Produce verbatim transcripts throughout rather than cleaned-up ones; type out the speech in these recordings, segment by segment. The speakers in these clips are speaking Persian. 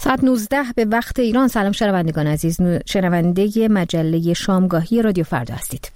ساعت نوزده به وقت ایران. سلام شنوندگان عزیز، شنونده مجله شامگاهی رادیو فردا هستید.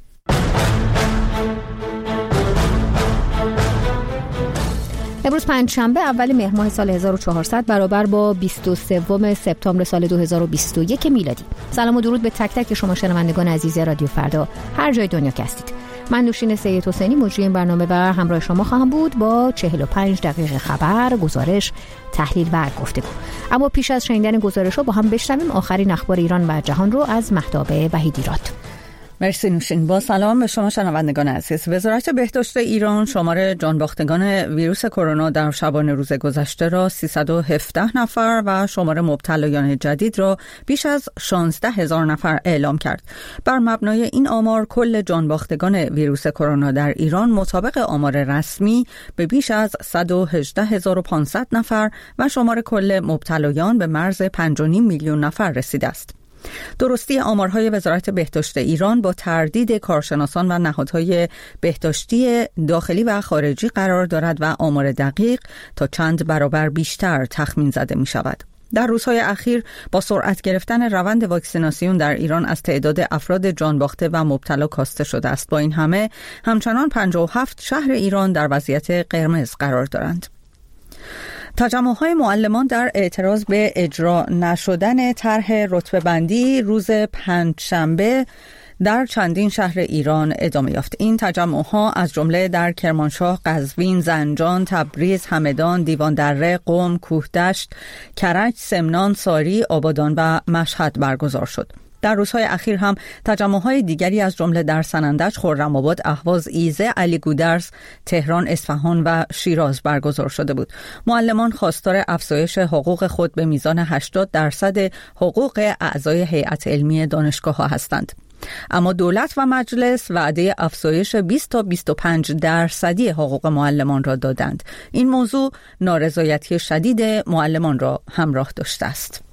امروز پنجشنبه اول مهر ماه سال هزار و چهارصد برابر با بیست و سوم سپتامبر سال دو هزار و بیست و یک میلادی. سلام و درود به تک تک شما شنوندگان عزیز رادیو فردا هر جای دنیا که هستید. من نوشین سید حسینی مجری این برنامه و همراه شما خواهم بود با چهل و پنج دقیقه خبر، گزارش، تحلیل و گفتگو. اما پیش از شنیدن گزارش‌ها با هم بشنویم آخرین اخبار ایران و جهان رو از مهتاب وحیدیراد. مرسی نوشین. با سلام به شما شنوندگان عزیز. وزارت بهداشت ایران شمار جانباختگان ویروس کرونا در شبانه روز گذشته را سیصد و هفده نفر و شمار مبتلایان جدید را بیش از شانزده هزار نفر اعلام کرد. بر مبنای این آمار کل جانباختگان ویروس کرونا در ایران مطابق آمار رسمی به بیش از صد و هجده هزار و پانصد نفر و شمار کل مبتلایان به مرز پنج و نیم میلیون نفر رسیده است. درستی آمارهای وزارت بهداشت ایران با تردید کارشناسان و نهادهای بهداشتی داخلی و خارجی قرار دارد و آمار دقیق تا چند برابر بیشتر تخمین زده می شود. در روزهای اخیر با سرعت گرفتن روند واکسیناسیون در ایران از تعداد افراد جانباخته و مبتلا کاسته شده است. با این همه همچنان پنجاه و هفت شهر ایران در وضعیت قرمز قرار دارند. تجمع‌های معلمان در اعتراض به اجرا نشدن طرح رتبه‌بندی روز پنجشنبه در چندین شهر ایران ادامه یافت. این تجمع‌ها از جمله در کرمانشاه، قزوین، زنجان، تبریز، همدان، دیواندره، قم، کوهدشت، کرج، سمنان، ساری، آبادان و مشهد برگزار شد. در روزهای اخیر هم تجمع‌های دیگری از جمله در سنندج، خرم‌آباد، اهواز، ایزه، علی گودرز، تهران، اصفهان و شیراز برگزار شده بود. معلمان خواستار افزایش حقوق خود به میزان هشتاد درصد حقوق اعضای هیئت علمی دانشگاه‌ها هستند. اما دولت و مجلس وعده افزایش بیست تا بیست و پنج درصدی حقوق معلمان را دادند. این موضوع نارضایتی شدید معلمان را همراه داشته است.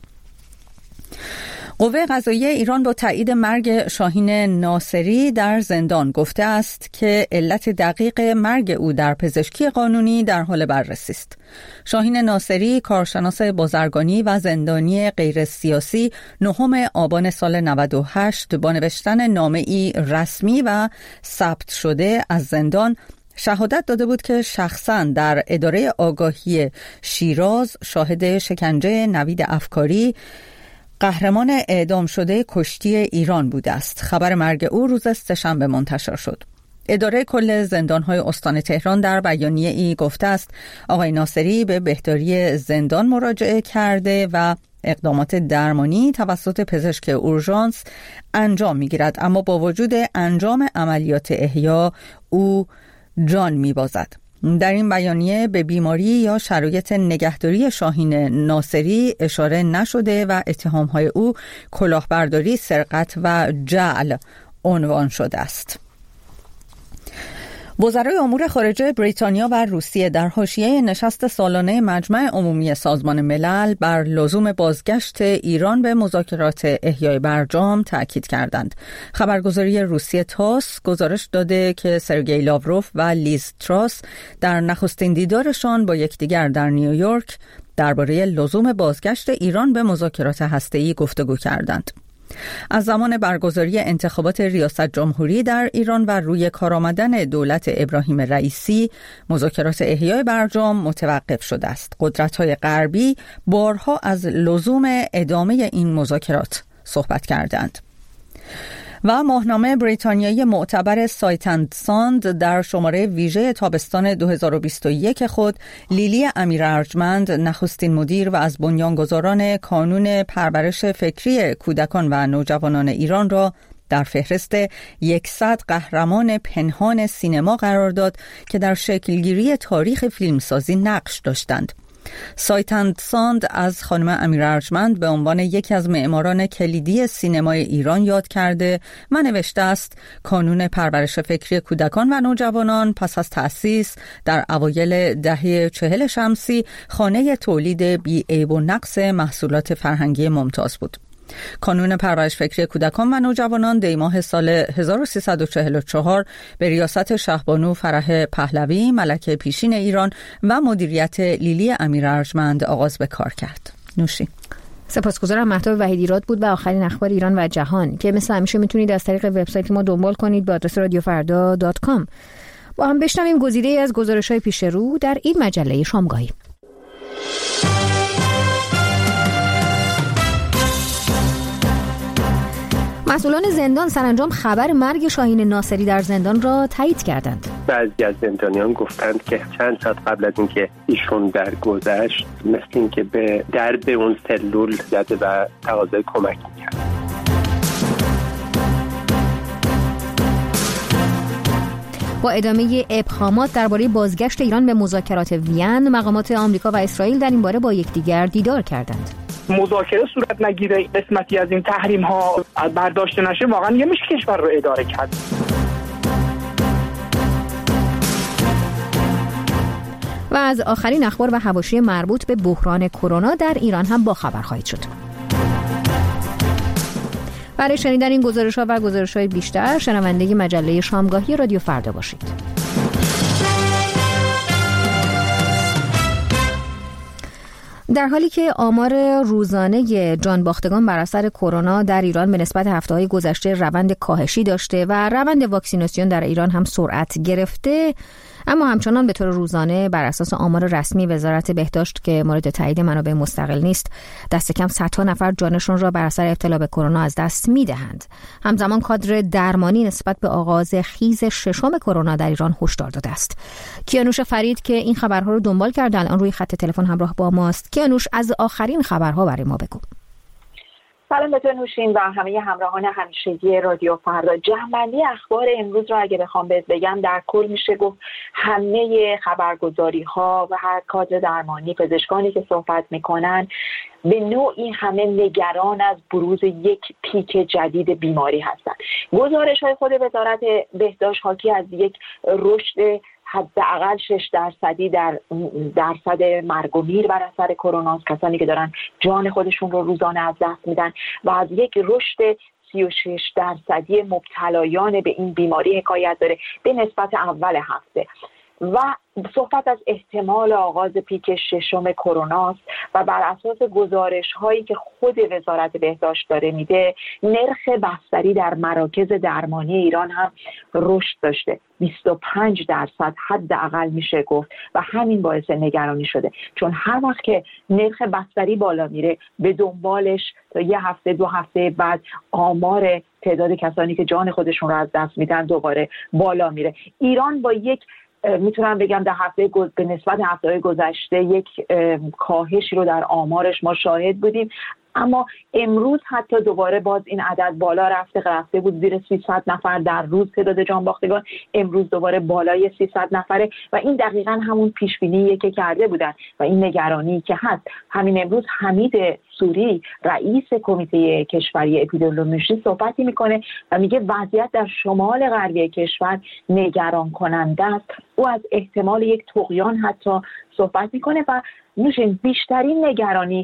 قوه قضاییه ایران با تایید مرگ شاهین ناصری در زندان گفته است که علت دقیق مرگ او در پزشکی قانونی در حال بررسی است. شاهین ناصری، کارشناس بازرگانی و زندانی غیر سیاسی، نهم آبان سال نود و هشت با نوشتن نامه‌ای رسمی و ثبت شده از زندان شهادت داده بود که شخصاً در اداره آگاهی شیراز شاهد شکنجه نوید افکاری، قهرمان اعدام شده کشتی ایران بوده است. خبر مرگ او روز سه‌شنبه منتشر شد. اداره کل زندان‌های استان تهران در بیانیه ای گفته است آقای ناصری به بهداری زندان مراجعه کرده و اقدامات درمانی توسط پزشک اورژانس انجام می‌گیرد، اما با وجود انجام عملیات احیا او جان می‌بازد. در این بیانیه به بیماری یا شرایط نگهداری شاهین ناصری اشاره نشده و اتهام‌های او کلاهبرداری، سرقت و جعل عنوان شده است. وزرای امور خارجه بریتانیا و روسیه در حاشیه نشست سالانه مجمع عمومی سازمان ملل بر لزوم بازگشت ایران به مذاکرات احیای برجام تأکید کردند. خبرگزاری روسیه تاس گزارش داده که سرگئی لاوروف و لیز تراس در نخستین دیدارشان با یکدیگر در نیویورک درباره لزوم بازگشت ایران به مذاکرات هسته‌ای گفتگو کردند. از زمان برگزاری انتخابات ریاست جمهوری در ایران و روی کار آمدن دولت ابراهیم رئیسی، مذاکرات احیای برجام متوقف شده است. قدرت‌های غربی بارها از لزوم ادامه این مذاکرات صحبت کردند. و ماهنامه بریتانیایی معتبر سایت اند ساند در شماره ویژه تابستان دو هزار و بیست و یک خود لیلی امیر ارجمند، نخستین مدیر و از بنیانگذاران کانون پرورش فکری کودکان و نوجوانان ایران را در فهرست صد قهرمان پنهان سینما قرار داد که در شکلگیری تاریخ فیلمسازی نقش داشتند. سایت اند ساند از خانم امیر ارجمند به عنوان یکی از معماران کلیدی سینمای ایران یاد کرده و نوشته است کانون پرورش فکری کودکان و نوجوانان پس از تأسیس در اوایل دهه چهل شمسی خانه تولید بی عیب و نقص محصولات فرهنگی ممتاز بود. کانون پرورش فکری کودکان و نوجوانان دیماه سال هزار و سیصد و چهل و چهار به ریاست شهبانو فرح پهلوی، ملکه پیشین ایران و مدیریت لیلی امیر ارجمند آغاز به کار کرد. نوشین. سپاسگزارم. مهتاب وحیدیراد بود و آخرین اخبار ایران و جهان که مثل همیشه میتونید از طریق وبسایت ما دنبال کنید به آدرس رادیو فردا دات کام. با هم بشنویم گزیده‌ای از گزارش‌های پیش رو در این مجله شامگاهی. مسئولان زندان سرانجام خبر مرگ شاهین ناصری در زندان را تایید کردند. بعضی از زندانیان گفتند که چند ساعت قبل از اینکه ایشون درگذشت مثل اینکه به درب اون سلول زده و تقاضای کمک می‌کرد. با ادامه ابهامات درباره بازگشت ایران به مذاکرات وین، مقامات آمریکا و اسرائیل در این باره با یکدیگر دیدار کردند. مذاکره صورت نگیره، قسمتی از این تحریم ها برداشته نشه، واقعا یه میشه کشور رو اداره کرد. و از آخرین اخبار و حواشی مربوط به بحران کرونا در ایران هم با خبر خواهید شد. برای شنیدن این گزارش‌ها و گزارش‌های بیشتر شنونده مجله شامگاهی رادیو فردا باشید. در حالی که آمار روزانه جانباختگان بر اثر کرونا در ایران به نسبت هفته‌های گذشته روند کاهشی داشته و روند واکسیناسیون در ایران هم سرعت گرفته، اما همچنان به طور روزانه بر اساس آمار رسمی وزارت بهداشت که مورد تایید منابع مستقل نیست، دست کم صدها نفر جانشون را بر اثر ابتلا به کرونا از دست می‌دهند. همزمان کادر درمانی نسبت به آغاز خیز ششم کرونا در ایران هشدار داده است. کیانوش فرید که این خبرها رو دنبال کرده الان روی خط تلفن همراه با ماست. کیانوش، از آخرین خبرها برای ما بگو. سلام به تو نوشین و همه همراهان همیشگی رادیو فردا. جمع‌بندی اخبار امروز را اگه بخوام بهت بگم، در کل میشه گفت همه خبرگزاری‌ها و هر کادر درمانی، پزشکانی که صحبت میکنن به نوعی همه نگران از بروز یک پیک جدید بیماری هستند. گزارش‌های خود وزارت بهداشت حاکی از یک رشد حداقل شش درصدی در درصد مرگ و میر بر اثر کرونا، کسانی که دارن جان خودشون رو روزانه از دست میدن، و از یک رشد سی و شش درصدی مبتلایان به این بیماری حکایت داره به نسبت اول هفته. و صحبت از احتمال آغاز پیک ششم کرونا است و بر اساس گزارش هایی که خود وزارت بهداشت داره میده، نرخ بستری در مراکز درمانی ایران هم رشد داشته، بیست و پنج درصد حداقل میشه گفت، و همین باعث نگرانی شده، چون هر وقت که نرخ بستری بالا میره به دنبالش تا یه هفته دو هفته بعد آمار تعداد کسانی که جان خودشون رو از دست میدن دوباره بالا میره. ایران با یک میتونم بگم در هفته گز... به نسبت هفته گذشته یک کاهشی رو در آمارش ما شاهد بودیم، اما امروز حتی دوباره باز این عدد بالا رفته. رفته بود زیر سیصد نفر در روز تعداد جانباختگان، امروز دوباره بالای سیصد نفره و این دقیقاً همون پیش بینیه که کرده بودن و این نگرانی که هست. همین امروز حمید سوری رئیس کمیته کشوری اپیدمیولوژی صحبتی میکنه و میگه وضعیت در شمال غربی کشور نگران کننده است. او از احتمال یک طغیان حتی صحبت میکنه و نوشین بیشترین نگرانی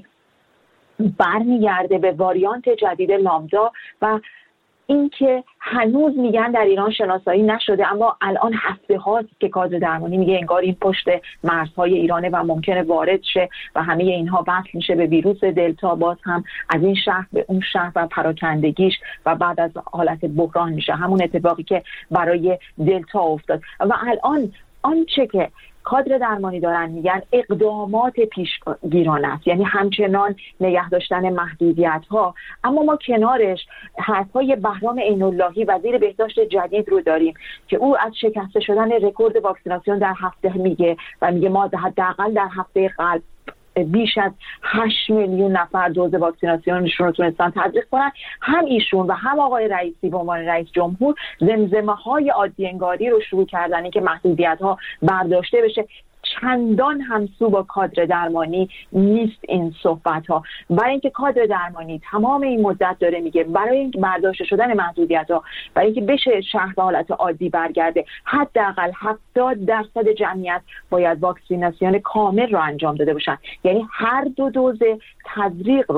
برمیگرده به واریانت جدید لامدا و اینکه هنوز میگن در ایران شناسایی نشده، اما الان هفته هاست که کادر درمانی میگه انگار این پشت مرزهای ایرانه و ممکنه وارد شه و همه اینها وصل میشه به ویروس دلتا، باز هم از این شهر به اون شهر و پراکندگیش و بعد از حالت بحران میشه، همون اتفاقی که برای دلتا افتاد. و الان آنچه که کادر درمانی دارن میگن اقدامات پیشگیرانه است، یعنی همچنان نگه داشتن محدودیت ها، اما ما کنارش حرفهای بهرام عین‌اللهی وزیر بهداشت جدید رو داریم که او از شکسته شدن رکورد واکسیناسیون در هفته میگه و میگه ما حداقل در هفته قبل بیش از هشت میلیون نفر دوز واکسیناسیونشون رو تونستن تزریق کنن. هم ایشون و هم آقای رئیسی به عنوان رئیس جمهور زمزمه های عادی انگاری رو شروع کردن، این که محدودیت ها برداشته بشه. چندان همسو با کادر درمانی نیست این صحبت ها، برای اینکه کادر درمانی تمام این مدت داره میگه برای اینکه برداشته شدن محدودیت ها، برای اینکه بشه شهر به حالت عادی برگرده، حداقل هفتاد درصد جمعیت باید واکسیناسیون کامل رو انجام داده باشن، یعنی هر دو دوز تزریق رو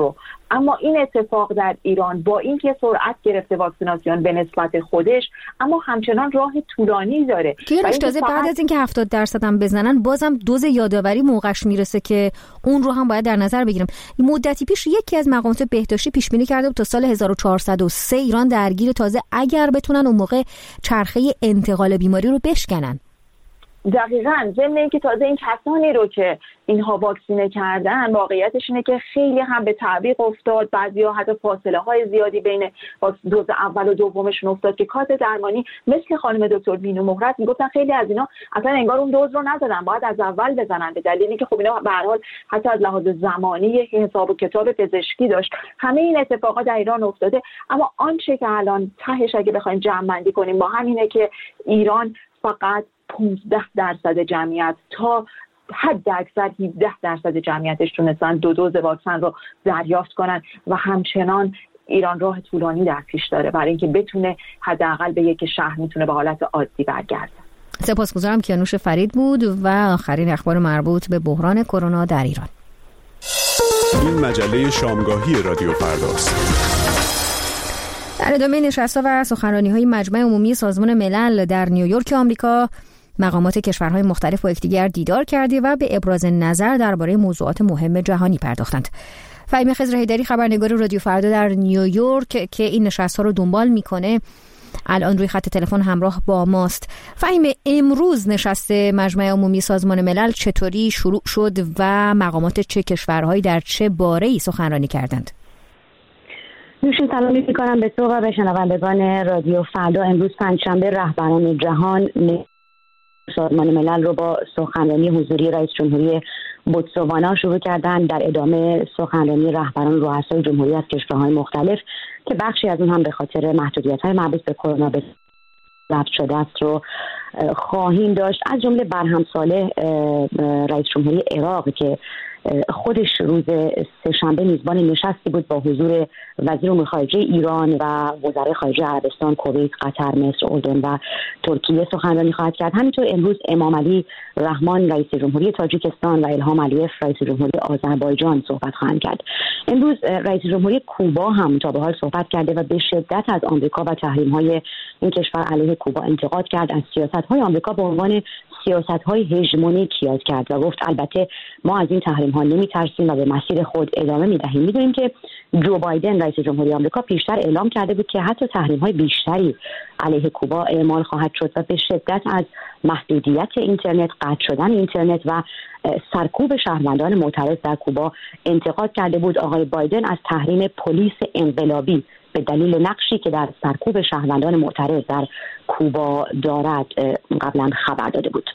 اما این اتفاق در ایران با اینکه سرعت گرفته واکسیناسیون به نسبت خودش، اما همچنان راه طولانی داره. کیانوش تازه بعد از اینکه هفتاد درصد هم بزنن بازم دوز یادآوری موقعش میرسه که اون رو هم باید در نظر بگیریم. مدتی پیش یکی از مقامات بهداشتی پیش بینی کرده بود تا سال هزار و چهارصد و سه ایران درگیر تازه اگر بتونن اون موقع چرخه انتقال بیماری رو بشکنن. دقیقاً. ضمن اینکه تازه این کسانی رو که اینها واکسینه کردن واقعیتش اینه که خیلی هم به تعویق افتاد، بعضیا حتی فاصله های زیادی بین دوز اول و دومشون افتاد که کارت درمانی مثل خانم دکتر بینو مهرت میگفتن خیلی از اینا اصلا انگار اون دوز رو ندادن، باید از اول بزنن، به دلیلی که خب اینا به هر حال حتی از لحاظ زمانی حساب و کتاب پزشکی داشت. همه این اتفاقات در ایران افتاده، اما آنچه که الان تهش اگه بخوایم جمع بندی کنیم با همینه که ایران فقط پانزده درصد جمعیت تا حد اکثر هفده درصد جمعیتش تونستن دو دوز واکسن رو دریافت کنن و همچنان ایران راه طولانی در پیش داره برای اینکه بتونه حداقل به یک شهر میتونه به حالت عادی برگرده. سپاسگزارم. کیانوش فرید بود و آخرین اخبار مربوط به بحران کرونا در ایران. این مجله شامگاهی رادیو فرداست. در ادامه نشست‌ها و سخنرانی‌های مجمع عمومی سازمان ملل در نیویورک آمریکا، مقامات کشورهای مختلف با یکدیگر دیدار کردند و به ابراز نظر درباره موضوعات مهم جهانی پرداختند. فهیم خضرحیدری خبرنگار رادیو فردا در نیویورک که این نشست‌ها رو دنبال می‌کنه الان روی خط تلفن همراه با ماست. فهیم، امروز نشست مجمع عمومی سازمان ملل چطوری شروع شد و مقامات چه کشورهایی در چه باره‌ای سخنرانی کردند؟ نوشین سلام می‌کنم به تو و به شنوندگان رادیو فردا. امروز پنجشنبه رهبران جهان سازمان ملل رو با سخنرانی حضوری رئیس جمهوری بوتسوانا شروع کردن، در ادامه سخنرانی رهبران رؤسای جمهوری از کشورهای مختلف که بخشی از اون هم به خاطر محدودیت‌های مربوط به کرونا به ضبط شده است رو خواهیم داشت. از جمله برهم صالح رئیس جمهوری عراق که خودش روز سه‌شنبه میزبان نشستی بود با حضور وزیر امور خارجه ایران و وزرای خارجه عربستان، کویت، قطر، مصر، اردن و ترکیه سخنرانی خواهد کرد. همینطور امروز امام علی رحمان رئیس جمهوری تاجیکستان و الهام علیف رئیس جمهوری آذربایجان صحبت خواهند کرد. امروز رئیس جمهوری کوبا هم تا به حال صحبت کرده و به شدت از آمریکا و تحریم‌های این کشور علیه کوبا انتقاد کرد. از سیاست‌های آمریکا به عنوان سیاست‌های هژمونیک یاد کرد و گفت البته ما از این تحریم‌ها نمی‌ترسیم و به مسیر خود ادامه می‌دهیم. می‌دونیم که جو بایدن رئیس جمهوری آمریکا پیشتر اعلام کرده بود که حتی تحریم‌های بیشتری علیه کوبا اعمال خواهد شد و به شدت از محدودیت اینترنت، قطع شدن اینترنت و سرکوب شهروندان معترض در کوبا انتقاد کرده بود. آقای بایدن از تحریم پلیس انقلابی به دلیل نقشی که در سرکوب شهروندان معترض در کوبا دارد قبلا خبر داده بود.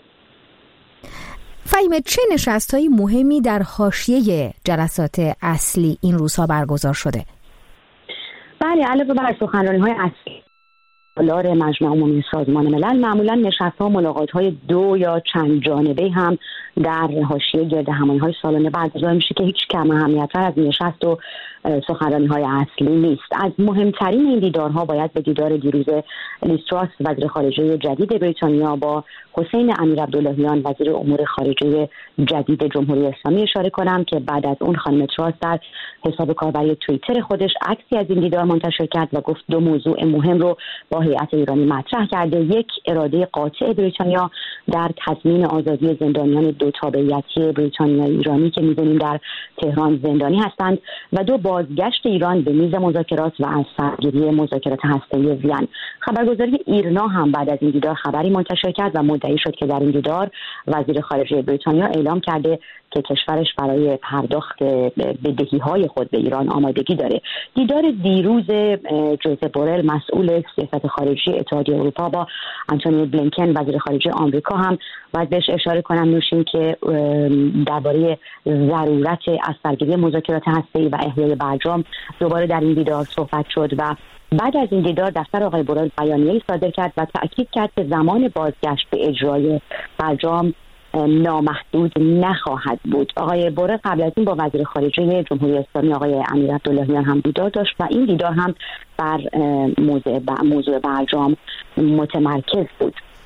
فهیمه، چه نشست‌های مهمی در حاشیه جلسات اصلی این روزها برگزار شده؟ بله، علاوه بر سخنرانی‌های اصلی سالار مجمع عمومی سازمان ملل، معمولا نشست‌ها و ملاقات‌های دو یا چند جانبه هم در حاشیه گرد همایی‌های سالانه برگزار میشه که هیچ کم اهمیت‌تر از نشست و سخنرانی‌های اصلی نیست. از مهمترین این دیدارها باید به دیدار دیروز لیز تراس وزیر خارجه جدید بریتانیا با حسین امیرعبداللهیان وزیر امور خارجه جدید جمهوری اسلامی اشاره کنم که بعد از اون خانم تراس در حساب کاربری توییتر خودش عکسی از این دیدار منتشر کرد و گفت دو موضوع مهم رو با هیئت ایرانی مطرح کرده. یک، اراده قاطع بریتانیا در تضمین آزادی زندانیان دو تابعیتی بریتانیایی ایرانی که می‌دونیم در تهران زندانی هستند و دو، بازگشت ایران به میز مذاکرات و از سرگیری مذاکرات هسته‌ای وین. خبرگزاری ایرنا هم بعد از این دیدار خبری منتشر کرد و مدعی شد که در این دیدار وزیر خارجه بریتانیا اعلام کرده که کشورش برای پرداخت بدهی‌های خود به ایران آمادگی داره. دیدار دیروز جوزپ بورل مسئول سیاست خارجی اتحادیه اروپا با آنتونی بلینکن وزیر خارجه آمریکا هم باید بهش اشاره کنم نوشین که درباره ضرورت از سرگیری مذاکرات هسته‌ای و احیای برجام دوباره در این دیدار صحبت شد و بعد از این دیدار دفتر آقای بورل بیانیه‌ای صادر کرد و تأکید کرد که زمان بازگشت به اجرای برجام نامحدود نخواهد بود. آقای بورل قبل از این با وزیر خارجه جمهوری اسلامی آقای امیرعبداللهیان هم دیدار داشت و این دیدار هم بر موضوع موضوع برجام متمرکز بود.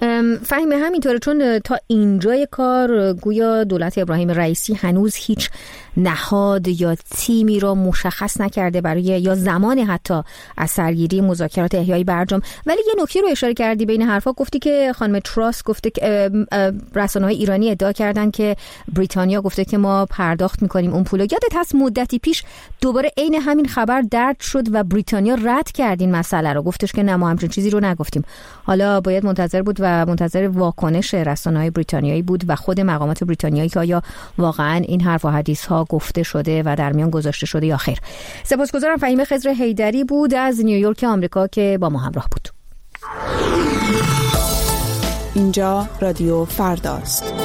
فهمه همینطوره، چون تا اینجای کار گویا دولت ابراهیم رئیسی هنوز هیچ نهاد یا تیمی را مشخص نکرده برای یا زمان حتی از سرگیری مذاکرات احیای برجام. ولی یه نکته رو اشاره کردی بین حرفا، گفتی که خانم تراس گفته که رسانه‌های ایرانی ادعا کردن که بریتانیا گفته که ما پرداخت می‌کنیم اون پولو. یادت هست مدتی پیش دوباره عین همین خبر درد شد و بریتانیا رد کرد این مسئله رو، گفتش که نه ما همچین چیزی رو نگفتیم. حالا باید منتظر بود و منتظر واکنش رسانه‌های بریتانیایی بود و خود مقامات بریتانیایی که آیا واقعا این حرف و حدیث ها گفته شده و در میان گذاشته شده یا خیر. سپاسگزارم. فهیمه خضر حیدری بود از نیویورک آمریکا که با ما همراه بود. اینجا رادیو فرداست.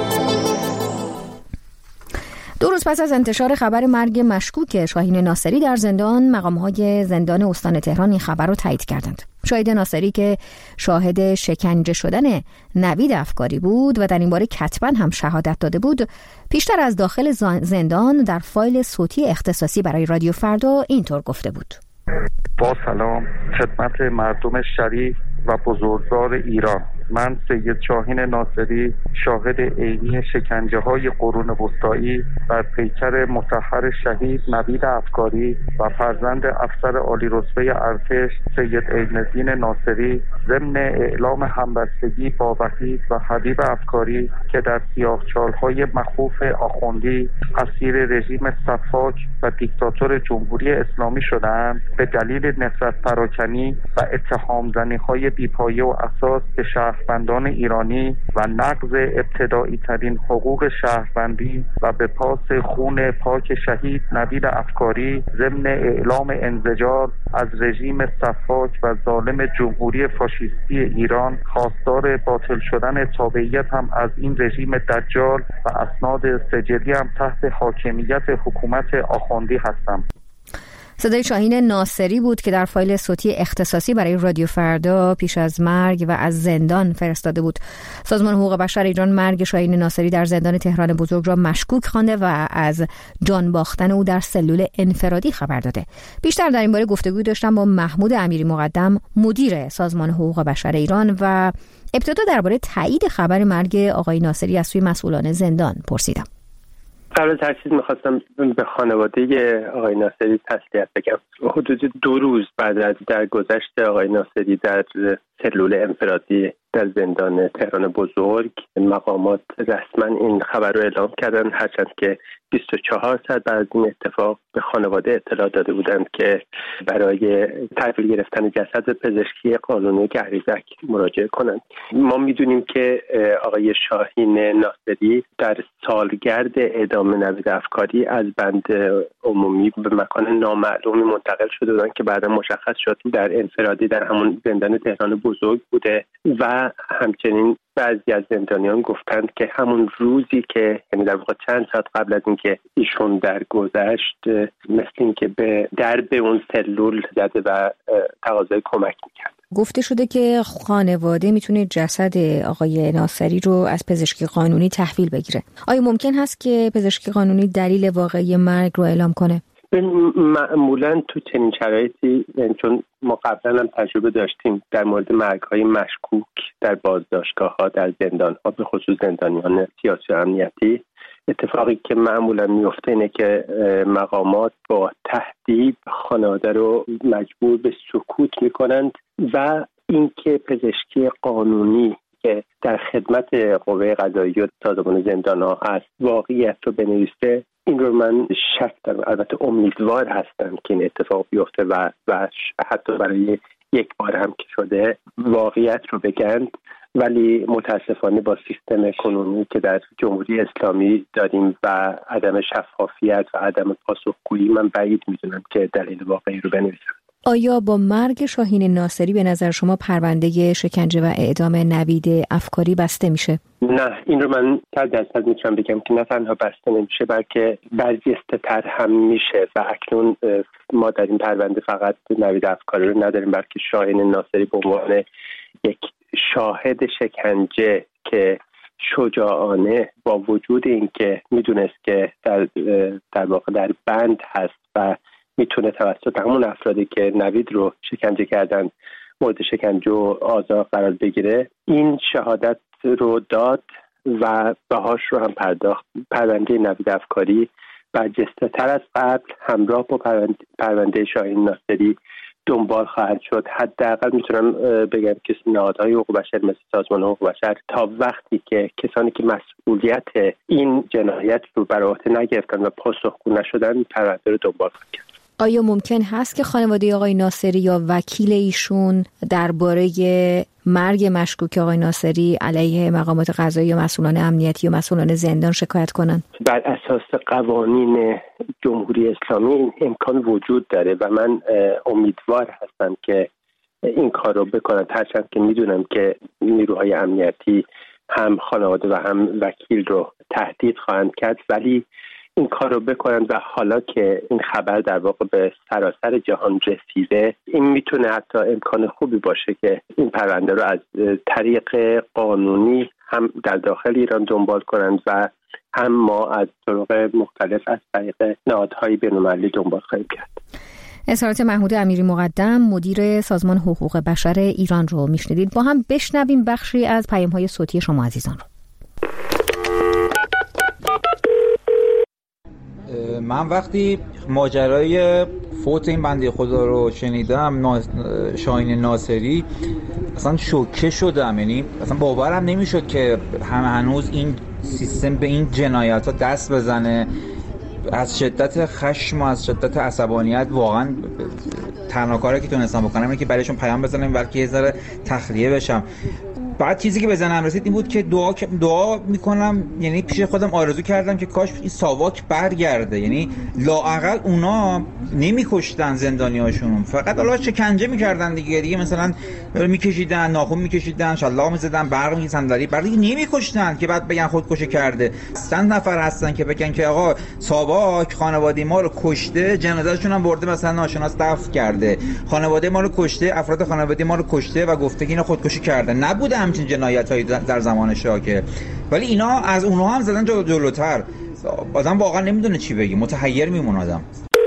دو روز پس از انتشار خبر مرگ مشکوک شاهین ناصری در زندان، مقام‌های زندان استان تهران این خبر رو تایید کردند. شاهین ناصری که شاهد شکنجه شدن نوید افکاری بود و در این باره کتباً هم شهادت داده بود، پیشتر از داخل زندان در فایل صوتی اختصاصی برای رادیو فردا اینطور گفته بود: با سلام خدمت مردم شریف و بزرگوار ایران، من سید شاهین ناصری شاهد عینی شکنجه های قرون وسطایی بر پیکر مطهر شهید نوید افکاری و فرزند افسر عالی رتبه ارتش سید عین‌الدین ناصری ضمن اعلام همبستگی با وحید و حبیب افکاری که در سیاهچال‌های مخوف آخوندی اسیر رژیم صفاک و دیکتاتور جمهوری اسلامی شدند، به دلیل نفرت پراکنی و اتهام زنی‌های بی‌پایه و اساس به شهروندان ایرانی و نقض ابتدایی ترین حقوق شهروندی و به پاس خون پاک شهید نوید افکاری ضمن اعلام انزجار از رژیم صفاک و ظالم جمهوری فاشیستی ایران، خواستار باطل شدن تابعیت هم از این رژیم دجال و اسناد سجلی هم تحت حاکمیت حکومت آخوندی هستم. صدای شاهین ناصری بود که در فایل صوتی اختصاصی برای رادیو فردا پیش از مرگ و از زندان فرستاده بود. سازمان حقوق بشر ایران مرگ شاهین ناصری در زندان تهران بزرگ را مشکوک خوانده و از جان باختن او در سلول انفرادی خبر داده. بیشتر در این باره گفتگو داشتم با محمود امیری مقدم، مدیر سازمان حقوق بشر ایران، و ابتدا درباره تایید خبر مرگ آقای ناصری از سوی مسئولان زندان پرسیدم. قبل از هر چیز می‌خواستم به خانواده آقای ناصری تسلیت بگم. حدود دو روز بعد از درگذشت آقای ناصری در سلول انفرادی در زندان تهران بزرگ، مقامات رسما این خبر رو اعلام کردن، هرچند که بیست و چهار ساعت بعد از این اتفاق به خانواده اطلاع داده بودند که برای تحویل گرفتن جسد به پزشکی قانونی گهریزک مراجعه کنند. ما میدونیم که آقای شاهین ناصری در سالگرد اعدام نوید افکاری از بند عمومی به مکان نامعلومی منتقل شده بودند که بعدا مشخص شد در انفرادی در همون زندان تهران بزرگ بوده و همچنین بعضی از زندانیان گفتند که همون روزی که یعنی در واقع چند ساعت قبل از اینکه ایشون درگذشت، مثل اینکه به درب اون سلول زده و تقاضای کمک میکرد. گفته شده که خانواده میتونه جسد آقای ناصری رو از پزشکی قانونی تحویل بگیره. آیا ممکن هست که پزشکی قانونی دلیل واقعی مرگ رو اعلام کنه؟ معمولا تو چنین شرایطی، چون ما قبلا هم تجربه داشتیم در مورد مرگ‌های مشکوک در بازداشتگاه‌ها، در زندان‌ها، به خصوص زندانیان سیاسی و امنیتی، اتفاقی که معمولا میفته اینه که مقامات با تهدید خانواده رو مجبور به سکوت میکنند و اینکه پزشکی قانونی که در خدمت قوه قضاییه و سازمان زندان‌ها هست واقعیت رو بنویسه. این رو من شک دارم، البته امیدوار هستم که این اتفاق بیفته و و حتی برای یک بار هم که شده واقعیت رو بگن، ولی متاسفانه با سیستم کنونی که در جمهوری اسلامی داریم و عدم شفافیت و عدم پاسخگویی، من بعید میدونم که دلیل واقعی رو بنویسم. آیا با مرگ شاهین ناصری به نظر شما پرونده شکنجه و اعدام نوید افکاری بسته میشه؟ نه، این رو من صد درصد میتونم بگم که نه تنها بسته نمیشه بلکه برجسته تر هم میشه و اکنون ما در این پرونده فقط نوید افکاری رو نداریم بلکه شاهین ناصری به عنوان یک شاهد شکنجه که شجاعانه با وجود اینکه میدونست که در در واقع در بند هست و میتونه توسط همون افرادی که نوید رو شکنجه کردن مورد شکنجه و آزار قرار بگیره، این شهادت رو داد و بهاش رو هم پرداخت. پرونده نوید افکاری برجسته تر از قبل همراه با پرونده شاهین ناصری دنبال خواهد شد. حداقل میتونم بگم که نهادهای حقوق بشر مثل سازمان حقوق بشر تا وقتی که کسانی که مسئولیت این جنایت رو بر عهده نگرفتن و پاسخگو نشدن پرونده رو دنبال خواهد کرد. آیا ممکن هست که خانواده آقای ناصری یا وکیل ایشون درباره مرگ مشکوک آقای ناصری علیه مقامات قضایی یا مسئولان امنیتی یا مسئولان زندان شکایت کنن؟ بر اساس قوانین جمهوری اسلامی این امکان وجود داره و من امیدوار هستم که این کار رو بکنن، هرچند که میدونم که نیروهای امنیتی هم خانواده و هم وکیل رو تهدید خواهند کرد، ولی این کار رو بکنن و حالا که این خبر در واقع به سراسر جهان رسیده، این میتونه حتی امکان خوبی باشه که این پرونده رو از طریق قانونی هم در داخل ایران دنبال کنند و هم ما از طرق مختلف از طریق نهادهای بین‌المللی دنبال خواهیم کرد. اظهارات محمود امیری مقدم مدیر سازمان حقوق بشر ایران رو میشنیدید. با هم بشنویم بخشی از پیام‌های صوتی شما عزیزان رو. من وقتی ماجرای فوت این بنده خدا رو شنیدم، شاهین ناصری، اصلا شوکه شدم. یعنی اصلا باورم نمیشد که هم هنوز این سیستم به این جنایت ها دست بزنه. از شدت خشم و از شدت عصبانیت واقعا تنها کاری که تونستم بکنم اینه که برایشون پیام بزنم بلکه یه ذره تخلیه بشم. بعد چیزی که به ذهنم رسید این بود که دعا دعا میکنم، یعنی پیش خودم آرزو کردم که کاش این ساواک برگرده. یعنی لااقل اونا نمیکشتن زندانیاشون، فقط حالا شکنجه میکردن دیگه دیگه مثلا میکشیدن، ناخن میکشیدن، شلاق میزدن، برق میزدن، ولی بعد نمیکشتن که بعد بگن خودکشی کرده. چند نفر هستن که بگن که آقا ساواک خانواده ما رو کشته، جنازه‌شون هم برده مثلا ناشناس دفن کرده، خانواده ما رو کشته، افراد خانواده ما رو کشته و گفته که اینا خودکشی کرده. نبوده همچین جنایتایی در زمان شاه، ولی اینا از اونها هم زدن جلو جلوتر. آدم واقعا نمیدونه چی بگی، متحیر میمونه آدم.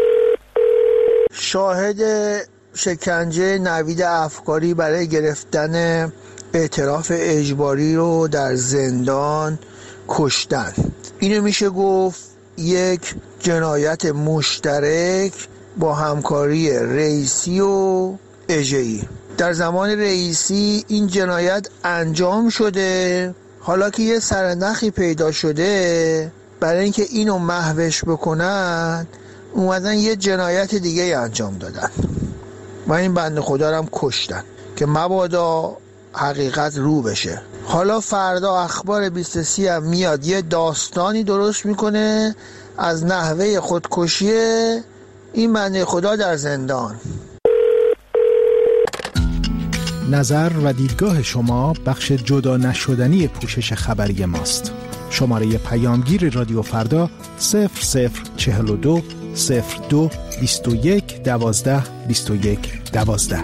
شاهد شکنجه نوید افکاری برای گرفتن اعتراف اجباری رو در زندان کشتن. اینو میشه گفت یک جنایت مشترک با همکاری رئیسی و اژه‌ای. در زمان رئیسی این جنایت انجام شده، حالا که یه سرنخی پیدا شده برای اینکه اینو محوش بکنن اومدن یه جنایت دیگه انجام دادن و این بنده خدا رو هم کشتن که مبادا حقیقت رو بشه. حالا فردا اخبار بیست و سه هم میاد یه داستانی درست میکنه از نحوه خودکشی این بنده خدا در زندان. نظر و دیدگاه شما بخش جدا نشدنی پوشش خبری ماست. شماره پیامگیر رادیو فردا صفر صفر چهل و دو صفر دو بیست و یک دوازده بیست و یک دوازده.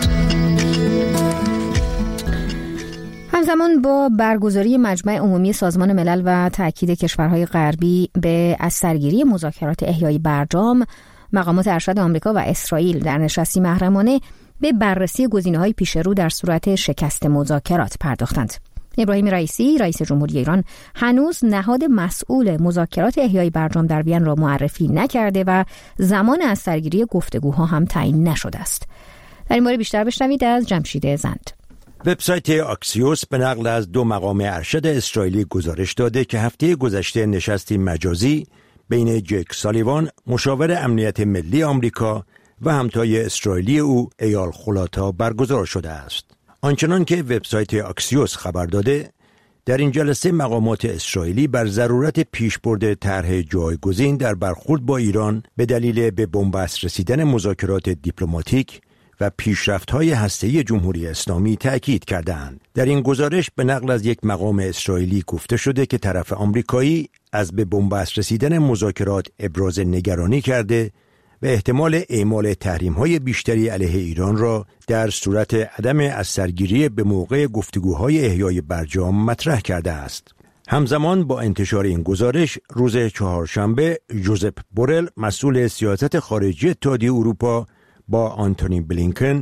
همزمان با برگزاری مجمع عمومی سازمان ملل و تأکید کشورهای غربی به از سرگیری مذاکرات احیای برجام، مقامات ارشد آمریکا و اسرائیل در نشستی محرمانه به بررسی گزینه‌های پیش رو در صورت شکست مذاکرات پرداختند. ابراهیم رئیسی، رئیس جمهوری ایران، هنوز نهاد مسئول مذاکرات احیای برجام در وین را معرفی نکرده و زمان از سرگیری گفتگوها هم تعیین نشده است. در این باره بیشتر بشنوید از جمشید زند. وبسایت آکسیوس به نقل از دو مقام ارشد اسرائیلی گزارش داده که هفته گذشته نشستی مجازی بین جک سالیوان، مشاور امنیت ملی آمریکا، و همتای اسرائیلی او ایال خلاتا برگزار شده است. آنچنان که وبسایت آکسیوس خبر داده، در این جلسه مقامات اسرائیلی بر ضرورت پیشبرد طرح جایگزین در برخورد با ایران به دلیل به بنبست رسیدن مذاکرات دیپلماتیک و پیشرفت‌های هسته‌ای جمهوری اسلامی تأکید کردند. در این گزارش به نقل از یک مقام اسرائیلی گفته شده که طرف آمریکایی از به بنبست رسیدن مذاکرات ابراز نگرانی کرده و احتمال اعمال تحریم‌های بیشتری علیه ایران را در صورت عدم از سرگیری به موقع گفتگوهای احیای برجام مطرح کرده است. همزمان با انتشار این گزارش، روز چهارشنبه جوزپ بورل، مسئول سیاست خارجی اتحادیه اروپا، با آنتونی بلینکن،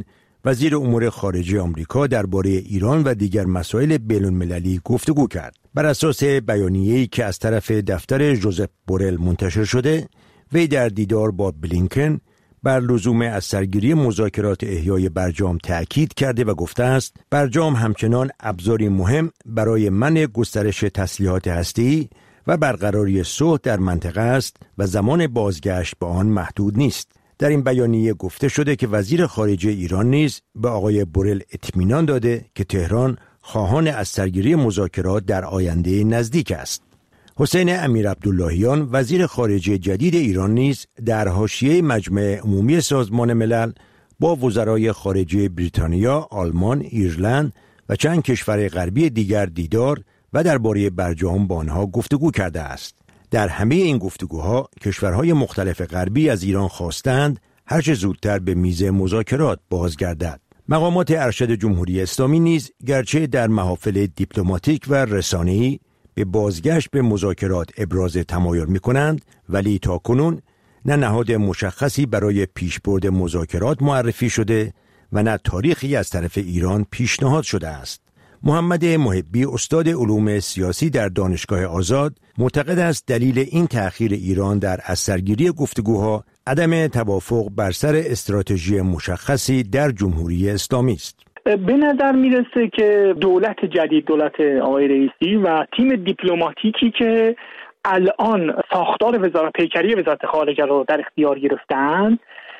وزیر امور خارجه آمریکا درباره ایران و دیگر مسائل بین‌المللی گفتگو کرد. بر اساس بیانیه‌ای که از طرف دفتر ژوزپ بورل منتشر شده، وی در دیدار با بلینکن بر لزوم از سرگیری مذاکرات احیای برجام تأکید کرده و گفته است برجام همچنان ابزاری مهم برای منع گسترش تسلیحات هسته‌ای و برقراری صلح در منطقه است و زمان بازگشت به آن محدود نیست. در این بیانیه گفته شده که وزیر خارجه ایران نیز به آقای بورل اطمینان داده که تهران خواهان از سرگیری مذاکرات در آینده نزدیک است. حسین امیرعبداللهیان وزیر خارجه جدید ایران نیز در حاشیه مجمع عمومی سازمان ملل با وزرای خارجه بریتانیا، آلمان، ایرلند و چند کشور غربی دیگر دیدار و درباره برجام با آنها گفتگو کرده است. در همه این گفتگوها کشورهای مختلف غربی از ایران خواستند هر چه زودتر به میز مذاکرات بازگردد. مقامات ارشد جمهوری اسلامی نیز گرچه در محافل دیپلماتیک و رسانه‌ای به بازگشت به مذاکرات ابراز تمایل می‌کنند، ولی تاکنون نه نهاد مشخصی برای پیشبرد مذاکرات معرفی شده و نه تاریخی از طرف ایران پیشنهاد شده است. محمد محبی استاد علوم سیاسی در دانشگاه آزاد معتقد است دلیل این تأخیر ایران در از سرگیری گفتگوها عدم توافق بر سر استراتژی مشخصی در جمهوری اسلامی است. به نظر میرسه که دولت جدید، دولت آقای رئیسی و تیم دیپلماتیکی که الان ساختار وزارت پیکری وزارت خارجه رو در اختیار گرفتن،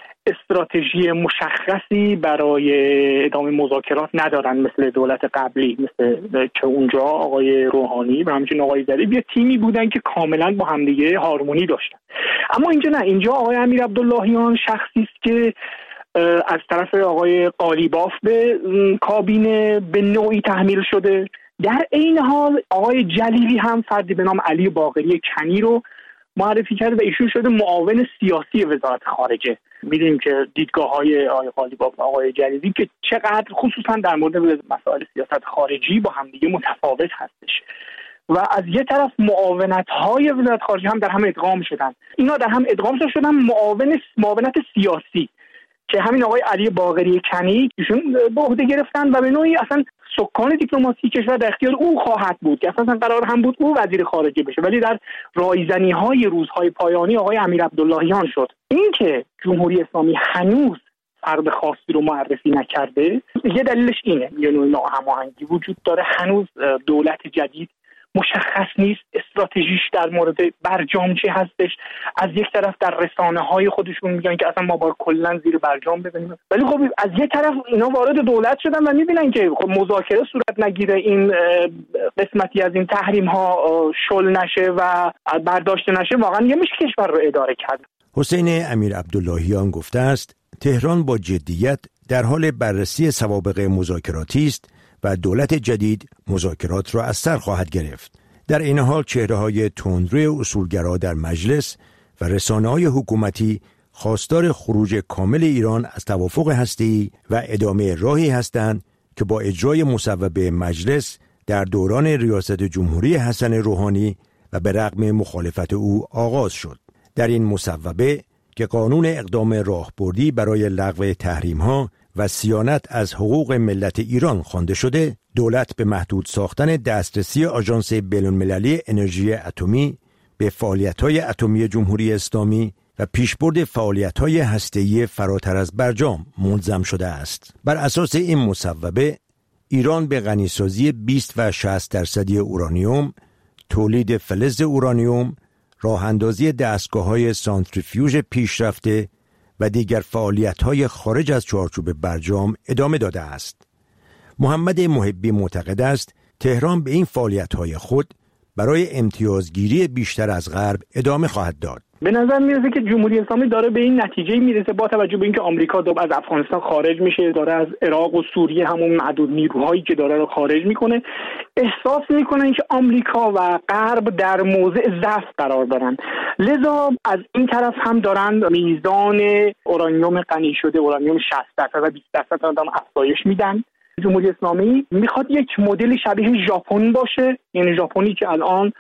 استراتژی مشخصی برای ادامه مذاکرات ندارن مثل دولت قبلی، مثل که اونجا آقای روحانی و همچنین آقای ظریف یه تیمی بودن که کاملا با همدیگه هارمونی داشتن. اما اینجا نه، اینجا آقای امیرعبداللهیان شخصی است که از طرف آقای قالیباف به کابینه به نوعی تحمیل شده. در این حال آقای جلیلی هم فردی به نام علی باقری کنی رو معرفی کرده و ایشون شده معاون سیاسی وزارت خارجه. می‌دونیم که دیدگاه‌های آقای قالیباف و آقای جلیلی که چقدر خصوصا در مورد مسائل سیاست خارجی با همدیگه متفاوت هستش و از یه طرف معاونت‌های وزارت خارجه هم در هم ادغام شدن. اینا در هم ادغام شدن معاون معاونت سیاسی که همین آقای علی باقری کنی ایشون به عهده گرفتن و به نوعی اصلا سکان دیپلماسی کشور در اختیار او خواهد بود که اصلا قرار هم بود او وزیر خارجه بشه، ولی در رایزنی‌های روزهای پایانی آقای امیرعبداللهیان شد. این که جمهوری اسلامی هنوز فرد خاصی رو معرفی نکرده، یه دلیلش اینه، یه نوع ناهماهنگی وجود داره. هنوز دولت جدید مشخص نیست استراتژیش در مورد برجام چه هستش. از یک طرف در رسانه‌های خودشون میگن که اصلا ما با کلا زیر برجام بزنیم، ولی خب از یک طرف اینا وارد دولت شدن و میبینن که خب مذاکره صورت نگیره، این قسمتی از این تحریم‌ها شل نشه و برداشته نشه، واقعا یه میشه کشور رو اداره کرد. حسین امیرعبداللهیان گفته است تهران با جدیت در حال بررسی سوابق مذاکراتی است و دولت جدید مذاکرات را از سر خواهد گرفت. در این حال چهره‌های تندروی اصولگرا در مجلس و رسانه‌های حکومتی خواستار خروج کامل ایران از توافق هسته‌ای و ادامه راهی هستند که با اجرای مصوبه مجلس در دوران ریاست جمهوری حسن روحانی و به رغم مخالفت او آغاز شد. در این مصوبه که قانون اقدام راهبردی برای لغو تحریم‌ها و صیانت از حقوق ملت ایران خوانده شده، دولت به محدود ساختن دسترسی آژانس بین‌المللی انرژی اتمی به فعالیت‌های اتمی جمهوری اسلامی و پیشبرد فعالیت‌های هسته‌ای فراتر از برجام ملزم شده است. بر اساس این مصوبه، ایران به غنیسازی بیست و شصت درصدی اورانیوم، تولید فلز اورانیوم، راه‌اندازی دستگاه‌های سانتریفیوژ پیشرفته و دیگر فعالیت‌های خارج از چارچوب برجام ادامه داده است. محمد محبی معتقد است تهران به این فعالیت‌های خود برای امتیازگیری بیشتر از غرب ادامه خواهد داد. به نظر میرسه که جمهوری اسلامی داره به این نتیجه میرسه با توجه به اینکه آمریکا از افغانستان خارج میشه، داره از عراق و سوریه همون معدود نیروهایی که داره رو خارج میکنه، احساس میکنن که آمریکا و غرب در موضع ضعف قرار دارن، لذا از این طرف هم دارن میزان اورانیوم غنی شده، اورانیوم شصت درصد و بیست درصد هم افزایش میدن. جمهوری اسلامی میخواد یک مدل شبیه ژاپن باشه، یعنی ژاپنی که الان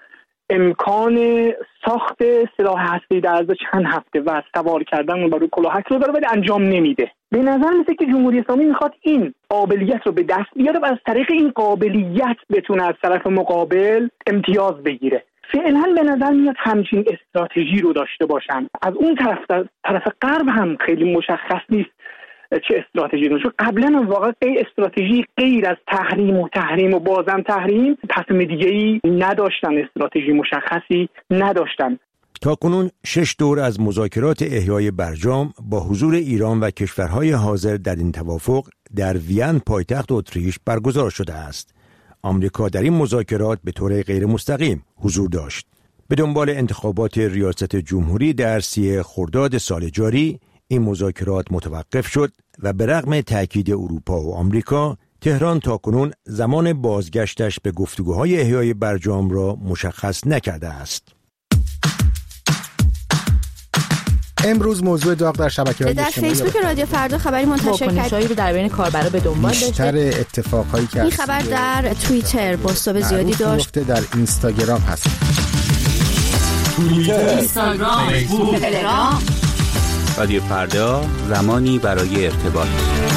امکان ساخت سلاح هسته‌ای در عرض چند هفته و سوار کردن اون بر روی کلاهک رو داره ولی انجام نمیده. به نظر میاد که جمهوری اسلامی میخواد این قابلیت رو به دست بیاره و از طریق این قابلیت بتونه از طرف مقابل امتیاز بگیره. فعلا به نظر میاد همچین استراتژی رو داشته باشن. از اون طرف طرف غرب هم خیلی مشخص نیست چه استراتژی رو، چون قبلا هم واقعا استراتژی غیر از تحریم و تحریم و بازم تحریم تصمیم دیگه‌ای نداشتن، استراتژی مشخصی نداشتن. تاکنون شش دور از مذاکرات احیای برجام با حضور ایران و کشورهای حاضر در این توافق در وین پایتخت اتریش برگزار شده است. آمریکا در این مذاکرات به طور غیر مستقیم حضور داشت. به دنبال انتخابات ریاست جمهوری در سی خرداد سال جاری این مذاکرات متوقف شد و به رغم تأکید اروپا و آمریکا، تهران تاکنون زمان بازگشتش به گفتگوهای احیای برجام را مشخص نکرده است. امروز موضوع داغ در شبکه‌های در اجتماعی فیسبوک رادیو فردا خبری منتشر کرد رو در بین کاربرا به دنبال داشته. بیشتر اتفاقایی که این خبر در توییتر بازتاب زیادی داشت. در اینستاگرام هست. توییتر، اینستاگرام، فیسبوک، تلگرام. رادیو فردا، زمانی برای ارتباط.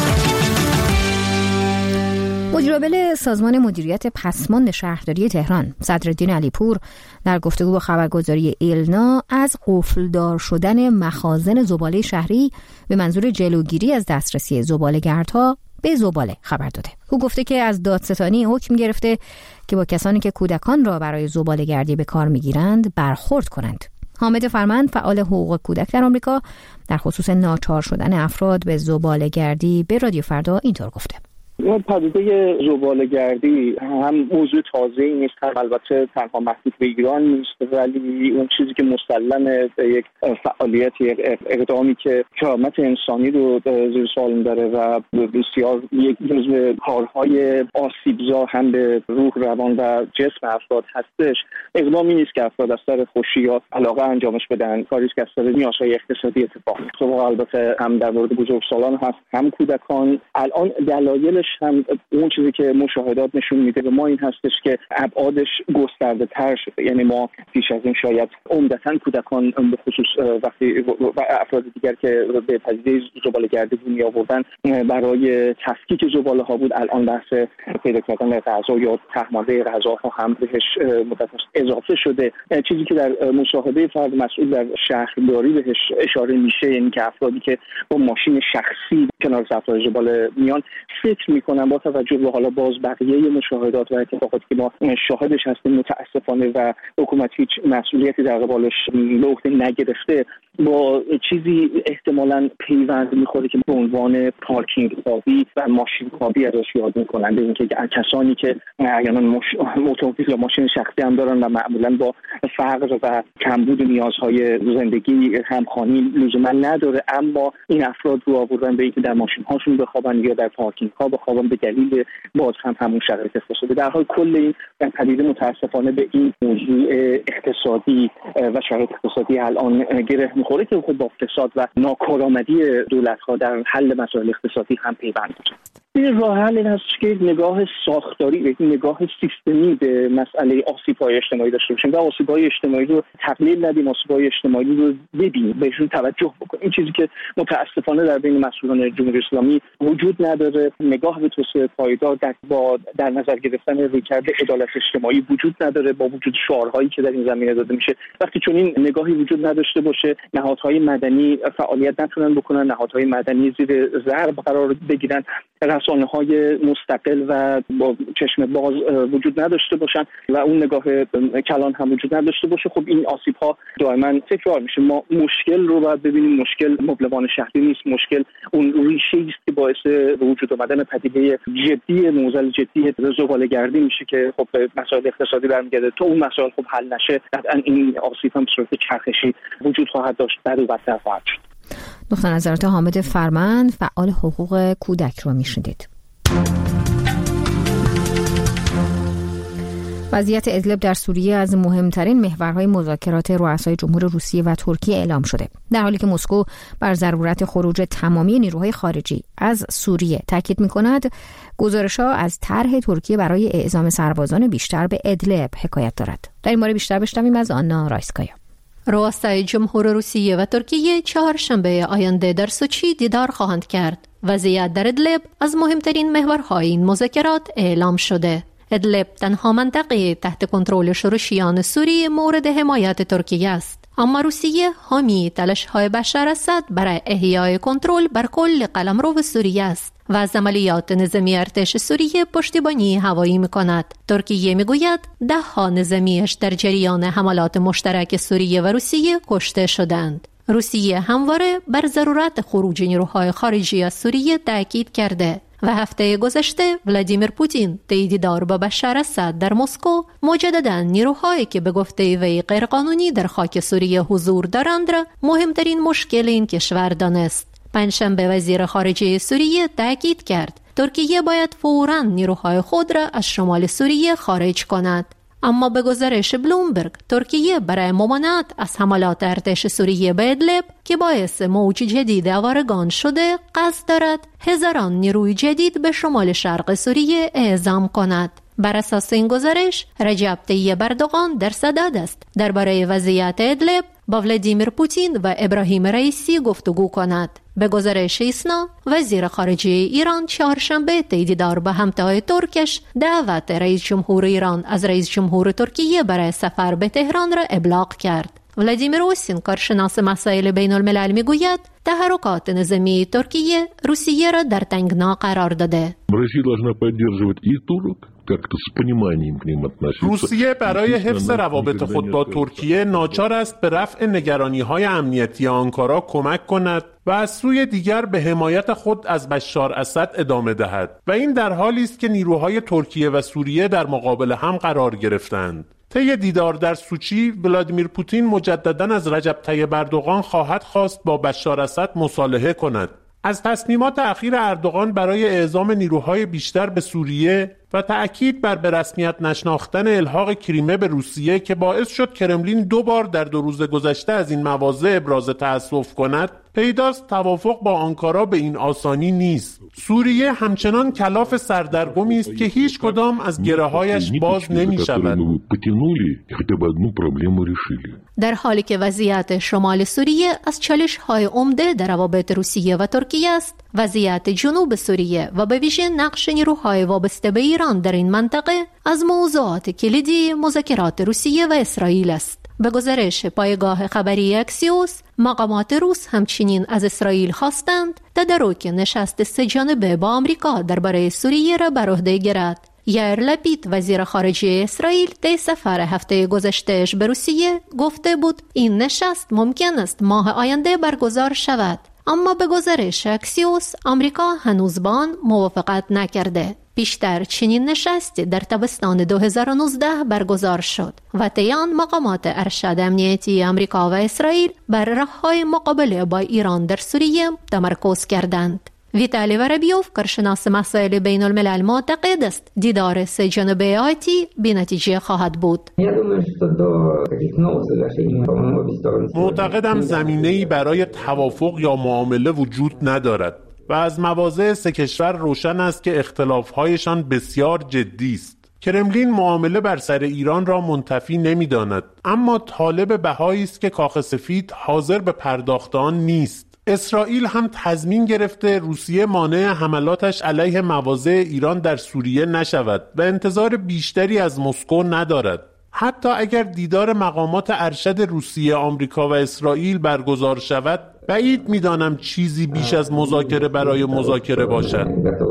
مدیرعامل سازمان مدیریت پسماند شهرداری تهران صدرالدین علیپور در گفتگو با خبرگزاری ایلنا از قفلدار شدن مخازن زباله شهری به منظور جلوگیری از دسترسی زباله‌گردها به زباله خبر داده. او گفته که از دادستانی حکم گرفته که با کسانی که کودکان را برای زباله‌گردی به کار می‌گیرند برخورد کنند. حامد فرمند فعال حقوق کودک در آمریکا در خصوص ناچار شدن افراد به زباله‌گردی به رادیو فردا اینطور گفته: این پدیده زباله‌گردی هم موضوع تازه‌ای نیست، هم البته تنها محدود به ایران نیست، ولی اون چیزی که مسلمه یک فعالیت، یک اقدامی که کرامت انسانی رو زیر سوال می‌بره و بسیار یک جزو کارهای آسیبزا هم به روح، روان و جسم افراد هستش. اقدامی نیست که افراد از سر خوشی یا علاقه انجامش بدن، کاری است که از سر نیازهای اقتصادی اتفاق میفته. البته هم در مورد بزرگسالان هست، هم کودکان. الان دلایلش هم اون چیزی که مشاهدات نشون میده به ما این هستش که ابعادش گسترده تر شده. یعنی ما پیش از این شاید عمدتاً کودکان به خصوص وقتی و افراد دیگر که به پدیده زباله‌گردی می آوردن برای تفکیک زباله ها بود، الان بحث پیدا کردن غذا یا تحماده غذا ها هم بهش متفاوت اضافه شده. چیزی که در مصاحبه فرد مسئول در شهرداری بهش اشاره میشه، یعنی که افرادی که با ماشین شخصی کنار صفحه زباله میان فکر میکنن با توجه به حالا باز بقیه مشاهدات و اتفاقاتی که ما شاهدش هستیم متاسفانه و حکومت هیچ مسئولیتی در قبالش به عهده نگرفته، با چیزی احتمالاً پیوند میخوره که به عنوان پارکینگ خوابی و ماشین خوابی ازش یاد میکنن. به اینکه کسانی که احیانا اتومبیل یا ماشین شخصی هم دارن و معمولاً با فقر و کمبود نیازهای زندگی همخوانی لزوما نداره، اما این افراد رو آوردن به اینکه در ماشین هاشون بخوابن یا در پارکینگ ها بخوابن به دلیل باز هم همون شرایط اقتصادی. در حال کل این پدیده متاسفانه به این موضوع اقتصادی و شرایط اقتصادی الان گره میخوره که خود با فساد و ناکارآمدی دولت‌ها در حل مسائل اقتصادی هم پیوند داره. این راه حل این هست که نگاه ساختاری، یک نگاه سیستمی به مسئله آسیب‌های اجتماعی داشته باشیم و آسیب‌های اجتماعی رو تقلیل ندیم، آسیب‌های اجتماعی رو ببینیم، بهشون توجه بکنیم. این چیزی که متأسفانه در بین مسئولان جمهوری اسلامی وجود نداره. نگاه به توسعه پایدار در با در نظر گرفتن رویکرد عدالت اجتماعی وجود نداره، با وجود شعارهایی که در این زمینه داده میشه. وقتی چون این نگاهی وجود نداشته باشه، نهادهای مدنی فعالیت نتونن بکنن، نهادهای مدنی زیر ضرب قرار بگیرن، رسانه‌های مستقل و با چشم باز وجود نداشته باشن و اون نگاه کلان هم وجود نداشته باشه، خب این آسیب‌ها دائما تکرار میشه. ما مشکل رو باید ببینیم، مشکل مبلمان شهری نیست، مشکل اون ریشه است که باعث وجود آمدن پدیده جدی موزل جدی زباله‌گردی میشه که خب به مسائل اقتصادی برمیگرده. تو اون مسائل خب حل نشه، قطعا این آسیب هم به صورت چرخشی وجود خواهد داشت، بد و بدتر خواهد شد. نقطه نظرات حامد فرمند فعال حقوق کودک رو میشنیدید. وضعیت ادلب در سوریه از مهمترین محورهای مذاکرات رؤسای جمهور روسیه و ترکیه اعلام شده، در حالی که مسکو بر ضرورت خروج تمامی نیروهای خارجی از سوریه تاکید می‌کند. گزارش‌ها از طرح ترکیه برای اعزام سربازان بیشتر به ادلب حکایت دارد. در این باره بیشتر بشنویم از آنا رایسکایا. رؤسای جمهور روسیه و ترکیه چهارشنبه آینده در سوچی دیدار خواهند کرد. وضعیت در ادلب از مهمترین محورهای این مذاکرات اعلام شده. ادلب تنها منطقه تحت کنترل شورشیان سوریه مورد حمایت ترکیه است، اما روسیه حامی تلاش‌های بشار اسد برای احیای کنترل بر کل قلمرو سوریه است و از عملیات نظامی ارتش سوریه پشتیبانی هوایی می‌کند. ترکیه می‌گوید ده ها نظامیش در جریان حملات مشترک سوریه و روسیه کشته شدند. روسیه همواره بر ضرورت خروج نیروهای خارجی از سوریه تاکید کرده و هفته گذشته ولادیمیر پوتین طی دیدار با بشار اسد در مسکو مجددا نیروهایی که به گفته وی غیرقانونی در خاک سوریه حضور دارند را مهمترین مشکل این کشور دانست. پنجشنبه وزیر خارجه سوریه تاکید کرد ترکیه باید فوراً نیروهای خود را از شمال سوریه خارج کند. اما به گزارش بلومبرگ، ترکیه برای ممانعت از حملات ارتش سوریه به ادلب که باعث موج جدید آوارگان شده قصد دارد هزاران نیروی جدید به شمال شرق سوریه اعزام کند. بر اساس این گزارش، رجب طیب اردوغان در صدد است درباره وضعیت ادلب با ولادیمیر پوتین و ابراهیم رئیسی گفتگو کند. به گزارش ایسنا، وزیر خارجه ایران چهارشنبه طی دیدار با همتای ترکش دعوت رئیس جمهور ایران از رئیس جمهور ترکیه برای سفر به تهران را ابلاغ کرد. ولادیمیر اوسین، کارشناس مسائل بین الملل، میگوید تحرکات نظامی ترکیه روسیه را در تنگنا قرار داده. روسیه برای حفظ روابط خود با ترکیه ناچار است به رفع نگرانی‌های امنیتی آنکارا کمک کند و از سوی دیگر به حمایت خود از بشار اسد ادامه دهد و این در حالی است که نیروهای ترکیه و سوریه در مقابل هم قرار گرفتند. طی دیدار در سوچی، ولادیمیر پوتین مجدداً از رجب طیب اردوغان خواهد خواست با بشار اسد مصالحه کند. از تصمیمات اخیر اردوغان برای اعزام نیروهای بیشتر به سوریه و تأکید بر به رسمیت نشناختن الحاق کریمه به روسیه که باعث شد کرملین دو بار در دو روز گذشته از این مواضع ابراز تأسف کند، پیداست توافق با آنکارا به این آسانی نیست. سوریه همچنان کلاف سردرگمی است که هیچ کدام از گره‌هایش باز نمی‌شود. در حالی که وضعیت شمال سوریه از چالش‌های عمده در روابط روسیه و ترکیه است، وضعیت جنوب سوریه و به ویژه نقش نیروهای وابسته به ایران در این منطقه از موضوعات کلیدی مذاکرات روسیه و اسرائیل است. به گزارش پایگاه خبری اکسیوس، مقامات روس همچنین از اسرائیل خواستند تدارک نشست سه جانبه با آمریکا درباره سوریه را بر عهده گیرد. یائیر لپید، وزیر خارجه اسرائیل، طی سفر هفته گذشته‌اش به روسیه گفته بود این نشست ممکن است ماه آینده برگزار شود، اما به گزارش اکسیوس آمریکا هنوز با آن موافقت نکرده. پیشتر چنین نشستی در تابستان دو هزار و نوزده برگزار شد و طی آن مقامات ارشد امنیتی آمریکا و اسرائیل بر راه‌های مقابله با ایران در سوریه تمرکز کردند. ویتالی وربیوف، کارشناس مسائل بین الملل، معتقد است دیدار سه جانبه آتی بی نتیجه خواهد بود. معتقدم زمینه‌ای برای توافق یا معامله وجود ندارد و از مواضع سه کشور روشن است که اختلاف‌هایشان بسیار جدی است. کرملین معامله بر سر ایران را منتفی نمی‌داند، اما طالب بهایی است که کاخ سفید حاضر به پرداخت آن نیست. اسرائیل هم تضمین گرفته روسیه مانع حملاتش علیه مواضع ایران در سوریه نشود و انتظار بیشتری از مسکو ندارد. حتی اگر دیدار مقامات ارشد روسیه، آمریکا و اسرائیل برگزار شود، بعید می‌دانم چیزی بیش از مذاکره برای مذاکره باشد.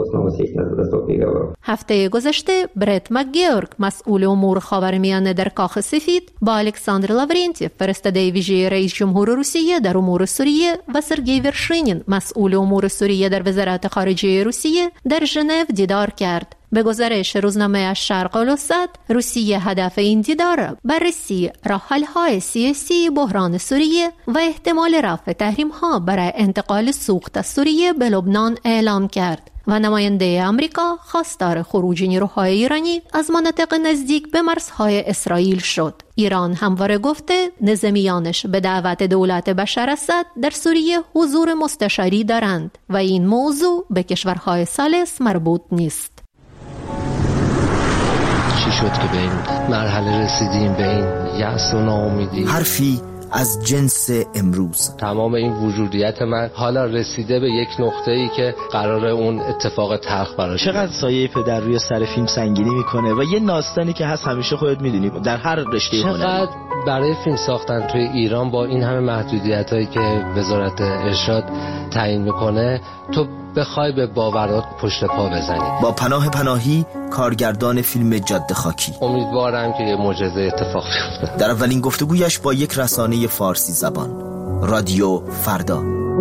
هفته گذشته برت مک‌گیورک، مسئول امور خاورمیانه در کاخ سفید، با الکساندر لاورنتیف، فرستاده ویژه رئیس جمهور روسیه در امور سوریه، و سرگئی ورشینین، مسئول امور سوریه در وزارت خارجه روسیه، در ژنو دیدار کرد. به گزارش روزنامه الشرق الاوسط، روسیه هدف این دیدار بررسی راه‌حل‌های سیاسی بحران سوریه و احتمال رفع تحریم‌ها برای انتقال سوخت از سوریه به لبنان اعلام کرد. و نماینده آمریکا خواستار خروج نیروهای ایرانی از مناطق نزدیک به مرزهای اسرائیل شد. ایران همواره گفته نظامیانش به دعوت دولت بشار اسد در سوریه حضور مستشاری دارند و این موضوع به کشورهای ثالث مربوط نیست. چی شد که به این مرحله رسیدیم، به این یأس و ناامیدی؟ حرفی از جنس امروز. تمام این وجودیت من حالا رسیده به یک نقطه‌ای که قراره اون اتفاق تلخ براش. چقدر سایه پدر روی سر فیلم سنگینی میکنه و یه داستانی که هست همیشه خودت میدونی در هر رشته هنری. چقدر برای فیلم ساختن توی ایران با این همه محدودیتایی که وزارت ارشاد تعیین میکنه تو بخوای به باورات پشت پا بزنی. با پناه پناهی، کارگردان فیلم جاده خاکی، امیدوارم که یه معجزه اتفاق بیفته. در اولین گفتگویش با یک رسانه فارسی زبان، رادیو فردا.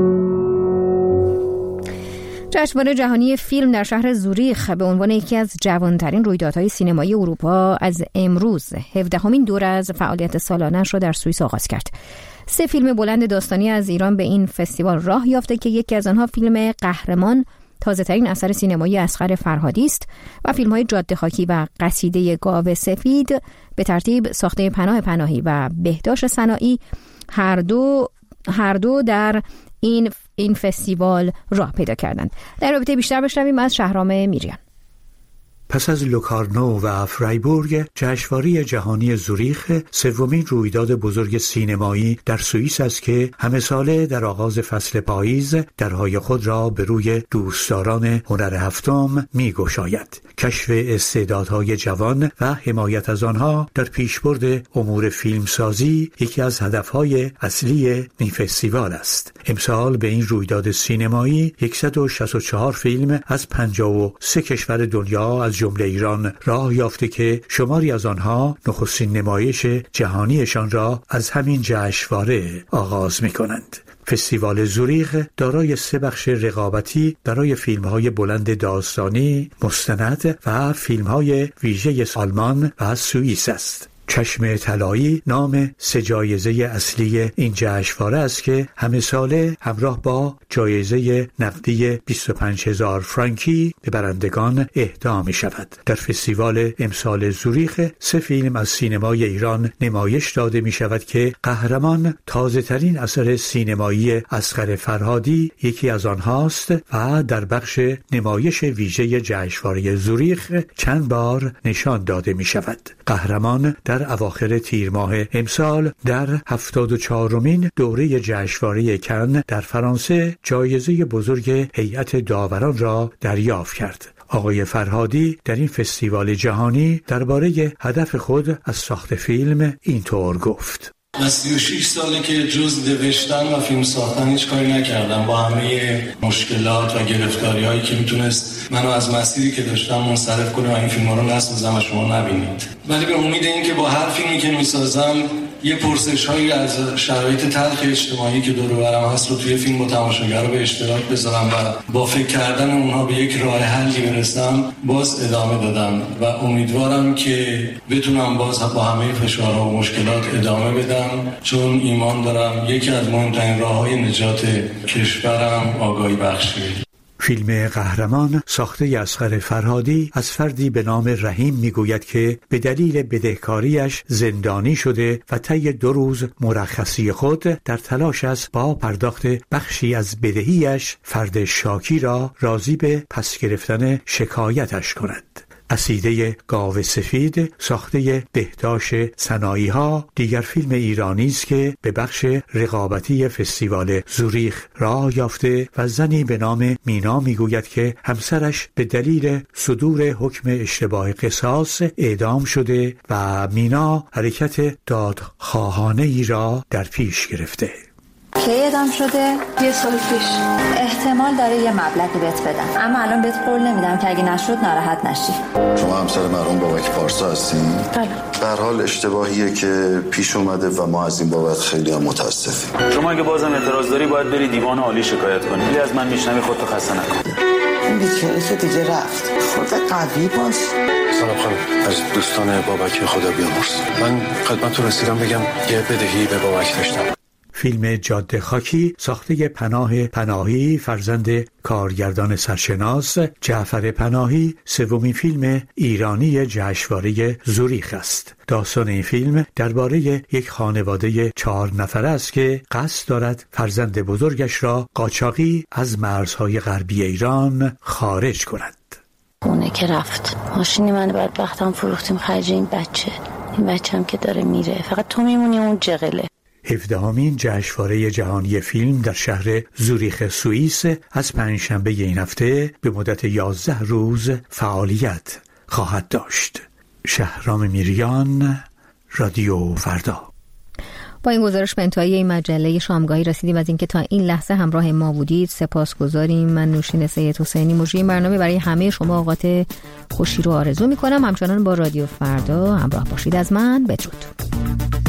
جشنواره جهانی فیلم در شهر زوریخ به عنوان یکی از جوانترین رویدادهای سینمایی اروپا از امروز هفدهمین دور از فعالیت سالانه‌اش را در سوئیس آغاز کرد. سه فیلم بلند داستانی از ایران به این فستیوال راه یافته که یکی از آنها فیلم قهرمان، تازه‌ترین اثر سینمایی اصغر فرهادی است و فیلم‌های جاده خاکی و قصیده گاو سفید به ترتیب ساخته پناه پناهی و بهداشت صناعی هر دو هر دو در این این فستیوال راه پیدا کردند. در رابطه بیشتر بشنویم از شهرام میریان. پس از لوکارنو و فرایبورگ، جشنواره جهانی زوریخ سومین رویداد بزرگ سینمایی در سوئیس است که همه ساله در آغاز فصل پاییز درهای خود را به روی دوستداران هنر هفتم می‌گشاید. کشف استعدادهای جوان و حمایت از آنها در پیشبرد امور فیلمسازی یکی از هدفهای اصلی این فستیوال است. امسال به این رویداد سینمایی صد و شصت و چهار فیلم از پنجاه و سه کشور دنیا از جمله ایران راه یافته که شماری از آنها نخستین نمایش جهانیشان را از همین جشنواره آغاز می‌کنند. فستیوال زوریخ دارای سه بخش رقابتی برای فیلم‌های بلند داستانی، مستند و فیلم‌های ویژه آلمان و سوئیس است. چشم طلایی نام سه جایزه اصلی این جشنواره است که همه ساله همراه با جایزه نقدی بیست و پنج هزار فرانکی به برندگان اهدا می شود. در فستیوال امسال زوریخ سه فیلم از سینمای ایران نمایش داده می شود که قهرمان، تازه ترین اثر سینمایی اصغر فرهادی یکی از آنهاست و در بخش نمایش ویژه جشنواره زوریخ چند بار نشان داده می شود. قهرمان در در اواخر تیر ماه امسال در هفتاد و چهارمین دوره جشنواره کن در فرانسه جایزه بزرگ هیئت داوران را دریافت کرد. آقای فرهادی در این فستیوال جهانی درباره هدف خود از ساخت فیلم اینطور گفت: من سی و شش ساله که جز نوشتن و فیلم ساختن هیچ کاری نکردم، با همه مشکلات و گرفتاری هایی که میتونست منو از مسیری که داشتم منصرف کنه و این فیلم ها رو نسازم و شما نبینید. ولی به امید این که با هر فیلمی که میسازم یه پرسش هایی از شرایط تلخ اجتماعی که دور و برم هست رو توی فیلم با تماشاگر به اشتراک بذارم و با فکر کردن اونها به یک راه حلی برسم، باز ادامه دادم و امیدوارم که بتونم باز با همه فشارها و مشکلات ادامه بدم، چون ایمان دارم یکی از مهمترین راه‌های نجات کشورم آگاهی بخشی. فیلم قهرمان ساخته اصغر فرهادی از فردی به نام رحیم میگوید که به دلیل بدهکاریش زندانی شده و طی دو روز مرخصی خود در تلاش است با پرداخت بخشی از بدهیش فرد شاکی را راضی به پس گرفتن شکایتش کند. قصیده گاو سفید ساخته بهداشت صناعی ها دیگر فیلم ایرانی است که به بخش رقابتی فستیوال زوریخ راه یافته و زنی به نام مینا میگوید که همسرش به دلیل صدور حکم اشتباه قصاص اعدام شده و مینا حرکت دادخواهانه ای را در پیش گرفته. کی اعدام شده؟ یه سال پیش. احتمال داره یه مبلغی بهت بدم، اما الان بهت قول نمیدم که اگه نشد ناراحت نشی. شما همسر مرحوم بابک پارسا هستین؟ بله. به هر حال اشتباهیه که پیش اومده و ما از این بابت خیلی هم متاسفیم. شما اگه بازم اعتراض داری باید بری دیوان عالی شکایت کنی. ولی از من میشنوی خودتو خسته نکن. این بیچاره دیگه رفت. خودت قوی باش. سلام خانم، از دوستان بابک خدا بیامرز. من خدمتتون رسیدم بگم یه بدهی به بابک داشتم. فیلم جاده خاکی ساخته پناه پناهی فرزند کارگردان سرشناس جعفر پناهی سومین فیلم ایرانی جشنواره زوریخ است. داستان این فیلم درباره یک خانواده چهار نفره است که قصد دارد فرزند بزرگش را قاچاقی از مرزهای غربی ایران خارج کند. اونه که رفت ماشینی من بدبختم فروختیم خرج این بچه این بچه هم که داره میره فقط تو میمونی اون جغله. هفدهمین جشنواره جهانی فیلم در شهر زوریخ سوئیس از پنجشنبه این هفته به مدت یازده روز فعالیت خواهد داشت. شهرام میریان، رادیو فردا. با این گزارش به انتهای این مجله شامگاهی رسیدیم. از اینکه تا این لحظه همراه ما بودید سپاسگزاریم. من نوشین سید حسینی مجری برنامه برای همه شما اوقات خوشی رو آرزو میکنم. همچنان با رادیو فردا همراه باشید. از من بدرود.